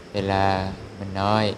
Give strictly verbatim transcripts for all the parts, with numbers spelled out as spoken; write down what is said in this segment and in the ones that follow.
เวลามันน้อย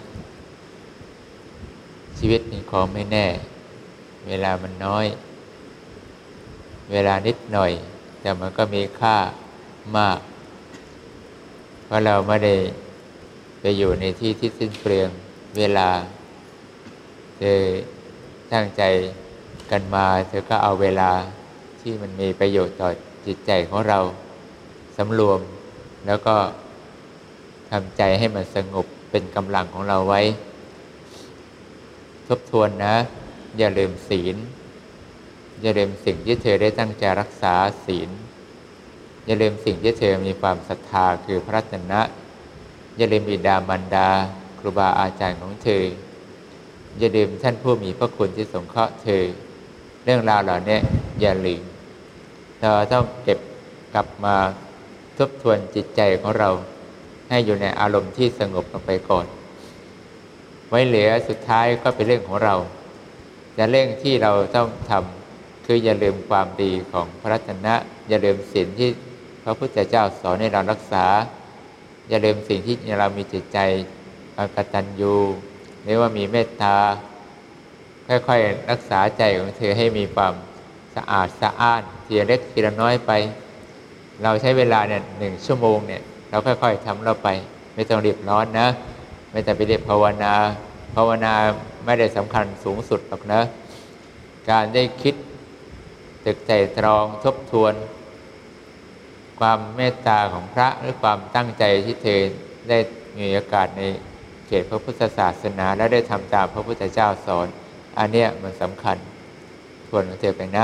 ชีวิตเป็นของไม่แน่เวลามันน้อยเวลานิดหน่อยแต่มันก็มีค่ามากเพราะเราไม่ได้ไปอยู่ในที่ที่สิ้นเปลืองเวลาเธอตั้งใจกันมาเธอก็เอาเวลาที่มันมีประโยชน์ต่อจิตใจของเราสำรวมแล้วก็ทำใจให้มันสงบเป็นกำลังของเราไว้ทบทวนนะอย่าลืมศีลอย่าลืมสิ่งที่เธอได้ตั้งใจรักษาศีลอย่าลืมสิ่งที่เธอมีความศรัทธาคือพระรัตนะอย่าลืมบิดามารดาครูบาอาจารย์ของเธออย่าลืมท่านผู้มีพระคุณที่สงเคราะห์เธอเรื่องราวเหล่านี้อย่าลืมเราต้องเก็บกลับมาทบทวนจิตใจของเราให้อยู่ในอารมณ์ที่สงบลงไปก่อนไว้เหลือสุดท้ายก็เป็นเรื่องของเราแต่เรื่องที่เราต้องทำคืออย่าลืมความดีของพระรัตนะอย่าลืมศีลที่พระพุทธเจ้าสอนให้เรารักษาอย่าลืมสิ่งที่เรามีจิตใจกตัญญูหรือว่ามีเมตตาค่อยๆรักษาใจของเธอให้มีความสะอาดสะอ้านทีละเล็กทีละน้อยไปเราใช้เวลาเนี่ยหนึ่งชั่วโมงเนี่ยเราค่อยๆทำเราไปไม่ต้องรีบร้อนนะไม่ต้องไปเรียกภาวนาภาวนาไม่ได้สำคัญสูงสุดหรอกนะการได้คิดตึกใจตรองทบทวนความเมตตาของพระหรือความตั้งใจที่เธอได้มีโอกาสในเขตพระพุทธศาสนาและได้ทำตามพระพุทธเจ้าสอนอันเนี้ยมันสำคัญทวนของเธอไปนะ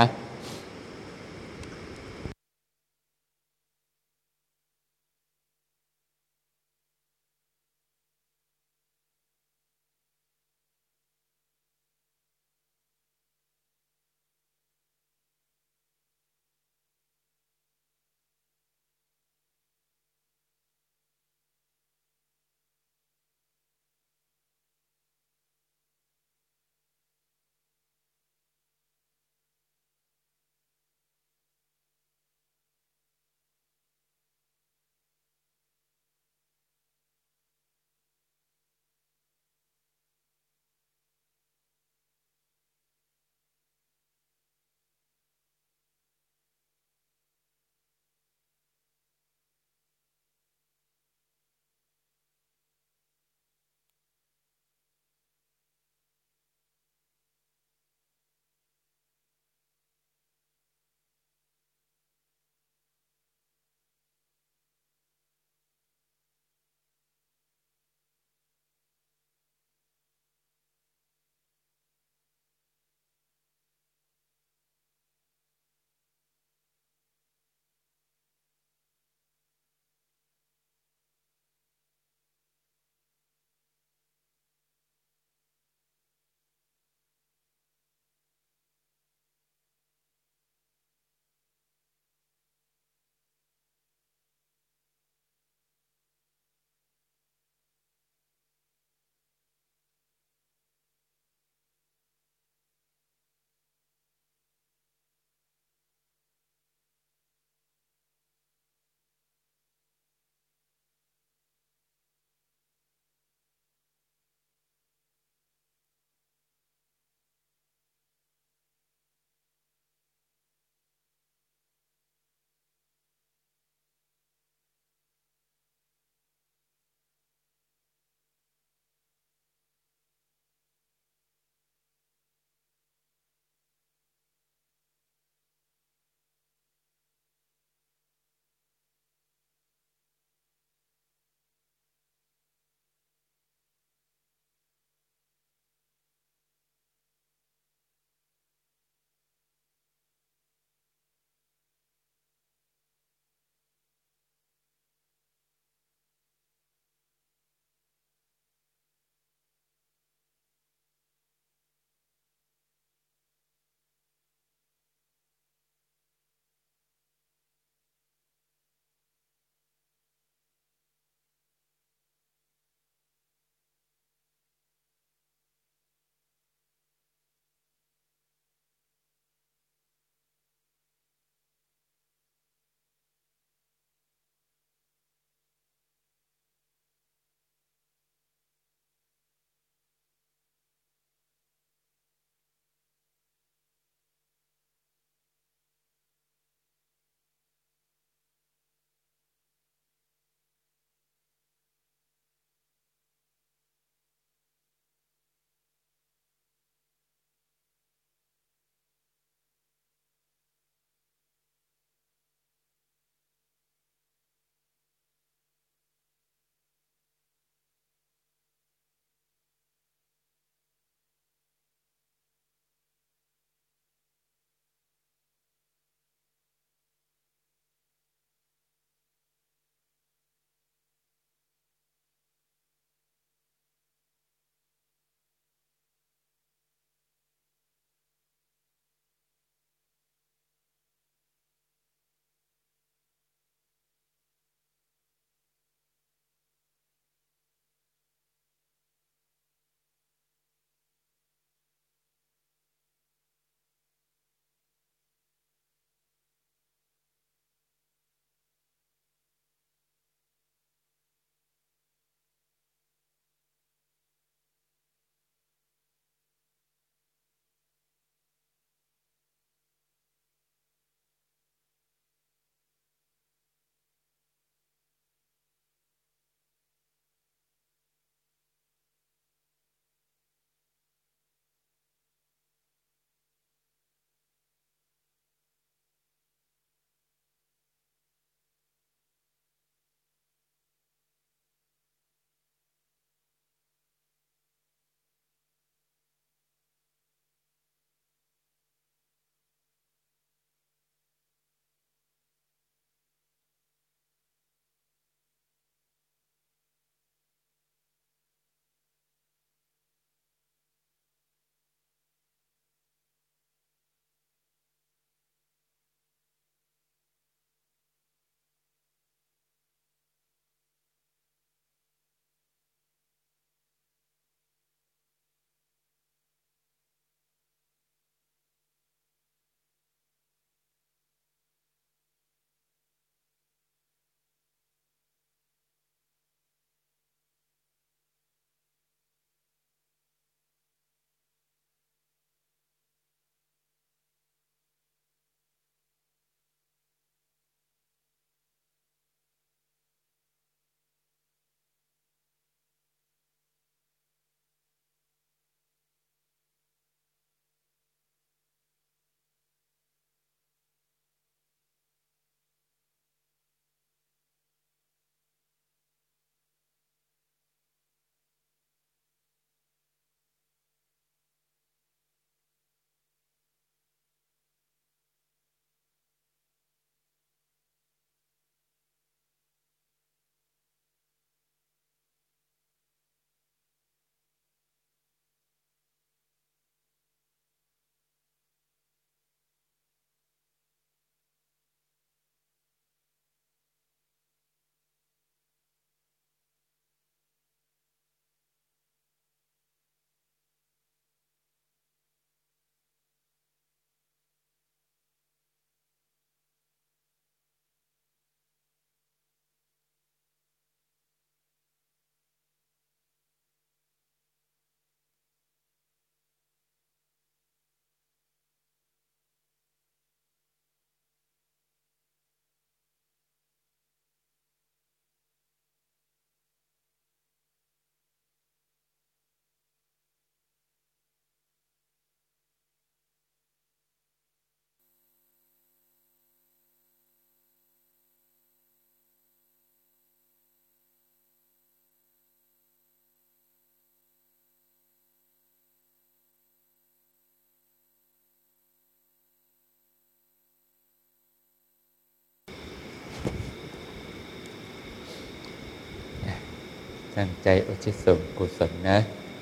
ตั้งใจอุทิศส่วนกุศลนะ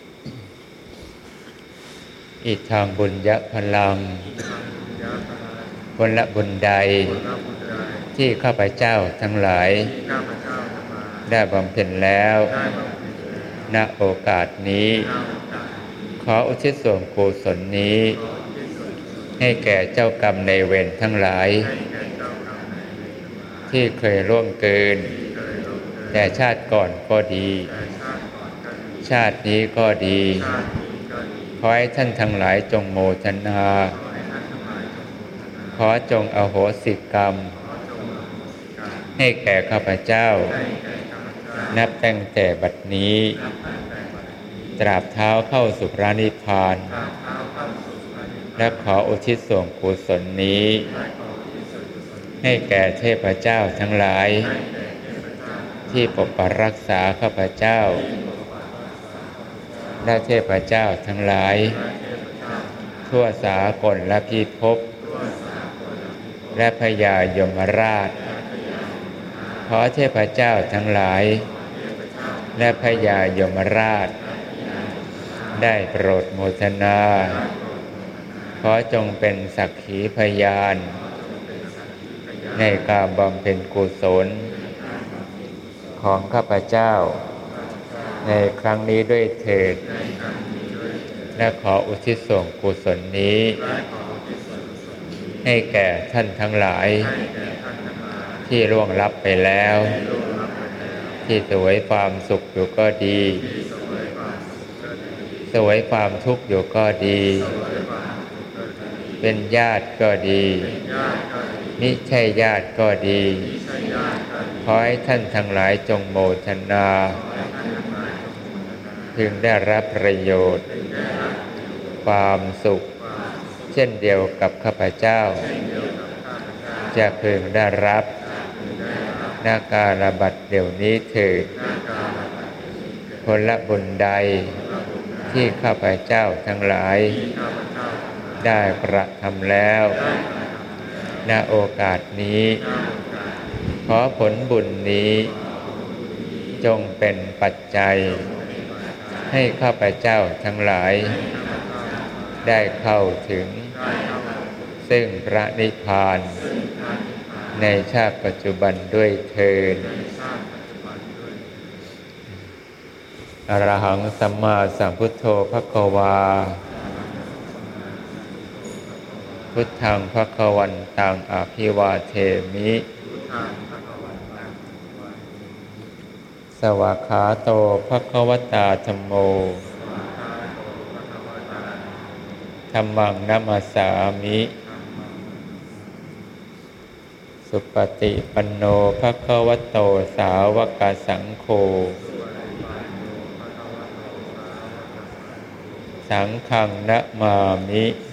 อิทางบุญยะพลังผลบุญใดที่ข้าพเจ้าทั้งหลายได้บำเพ็ญแล้วณโอกาสนี้ขออุทิศส่วนกุศลนี้ให้แก่เจ้ากรรมในายเวรทั้งหลายที่เคยร่วงเกินแต่ชาติก่อนก็ดีชาตินี้ก็ดีขอให้ท่านทั้งหลายจงโมทนาขอจงอโหสิกรรมให้แก่ข้าพเจ้านับตั้งแต่บัดนี้ตราบเท้าเข้าสู่พระนิพพานและขออุทิศส่วนกุศลนี้ให้แก่เทพเจ้าทั้งหลายที่ปกปักรักษาข้าพเจ้าและเทพเจ้าทั้งหลายทั่วสากลและพิภพและพญายมราชขอเทพเจ้าทั้งหลายและพญายมราชได้โปรดโมทนาขอจงเป็นสักขีพยานในการบำเพ็ญกุศลของข้าพเจ้าในครั้งนี้ด้วยเถิดและขออุทิศส่วนกุศลนี้ให้แก่ท่านทั้งหลายที่ล่วงลับไปแล้วที่เสวยความสุขอยู่ก็ดีเสวยความทุกข์อยู่ก็ดีเป็นญาติก็ดีมิใช่ญาติก็ดีขอให้ท่านทั้งหลายจงโมทนาพึงได้รับประโยชน์ความสุขเช่นเดียวกับข้าพเจ้าจะพึงได้รับณกาลบัดเดี๋ยวนี้เถิดผลบุญใดที่ข้าพเจ้าทั้งหลายได้กระทำแล้วณโอกาสนี้ขอผลบุญนี้จงเป็นปัจจัยให้ข้าพเจ้าทั้งหลายได้เข้าถึงซึ่งพระนิพพานในชาติปัจจุบันด้วยเถิดอรหังสัมมาสัมพุทโธภควาพุทธังภควันตังอภิวาเทมิสวากขาโตภควตาธัมโมธัมมังนัมมัสสามิสุปฏิปันโนภควโตสาวกสังโฆสังฆังนะมามิ